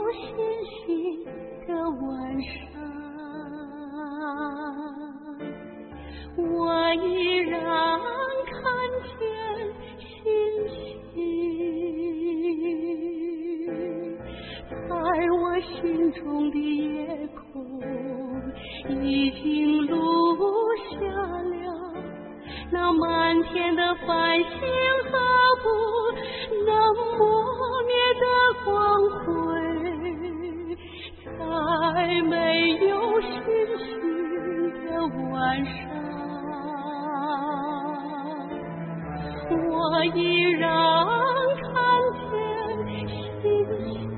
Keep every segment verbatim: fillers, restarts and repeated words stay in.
星星的晚上，我依然看见星星在我心中的夜空，已经录下了那漫天的繁星和不能磨灭的光辉，在没有星星的晚上，我依然看见星星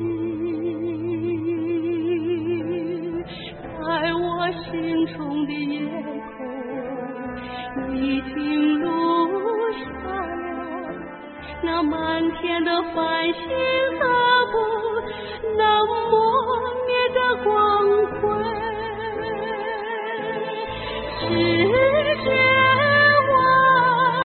在我心中的夜空，已经录下了那漫天的繁星和不能